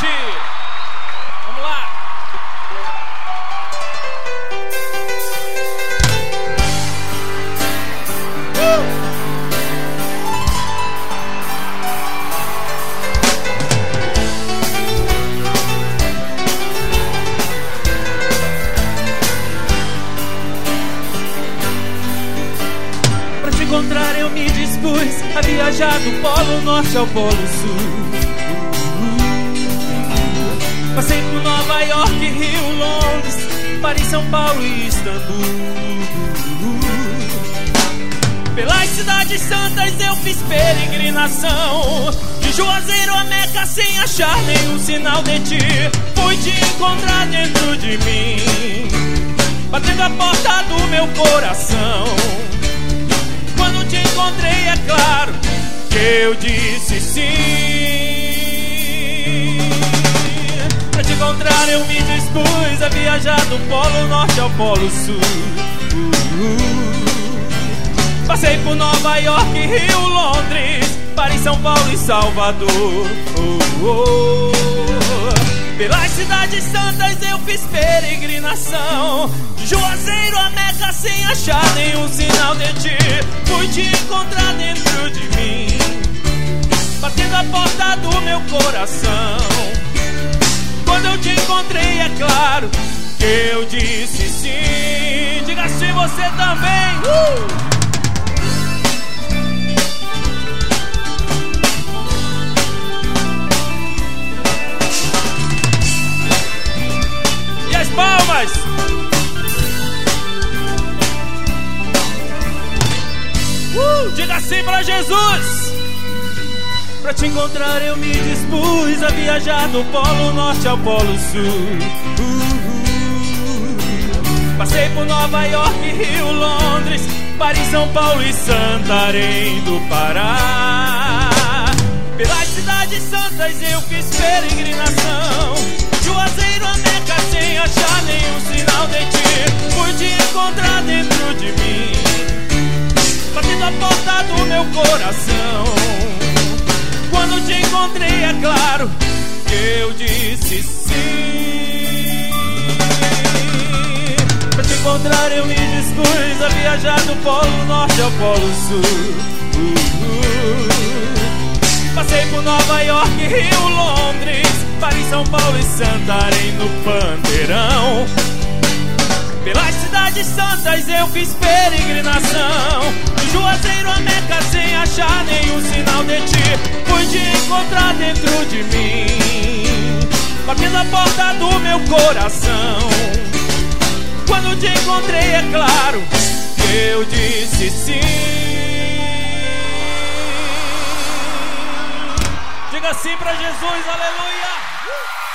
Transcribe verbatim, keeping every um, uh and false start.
gente! Vamos lá! Uh! Pra te encontrar eu me dispus a viajar do Polo Norte ao Polo Sul. Passei por Nova York, Rio, Londres, Paris, São Paulo e Istambul. Pelas cidades santas eu fiz peregrinação, de Juazeiro a Meca sem achar nenhum sinal de ti. Fui te encontrar dentro de mim, batendo a porta do meu coração. Quando te encontrei é claro que eu disse sim. Pra te encontrar eu me dispus a viajar do Polo Norte ao Polo Sul. uh, uh. Passei por Nova York, Rio, Londres, Paris, São Paulo e Salvador. uh, uh. Pelas cidades santas eu fiz peregrinação, de Juazeiro a Meca sem achar nenhum sinal de ti. Fui te encontrar dentro de mim, batendo a porta do meu coração. Quando eu te encontrei é claro que eu disse sim. Diga sim você também. uh! E as palmas. uh! Diga sim pra Jesus. Pra te encontrar eu me dispus a viajar do Polo Norte ao Polo Sul. uh, uh. Passei por Nova York, Rio, Londres, Paris, São Paulo e Santarém do Pará. Pelas cidades santas eu fiz peregrinação, Juazeiro a Meca sem achar nenhum sinal de ti. Fui te encontrar dentro de mim, batendo a porta do meu coração. Quando te encontrei é claro que eu disse sim. Pra te encontrar eu me dispus a viajar do Polo Norte ao Polo Sul. uh, uh. Passei por Nova York, Rio, Londres, Paris, São Paulo e Santarém no Panteirão. Pelas cidades santas eu fiz peregrinação, de Juazeiro a Meca sem achar nenhum sinal de ti. Fui te encontrar dentro de mim, batendo a porta do meu coração. Quando te encontrei é claro que eu disse sim. Diga sim pra Jesus, aleluia.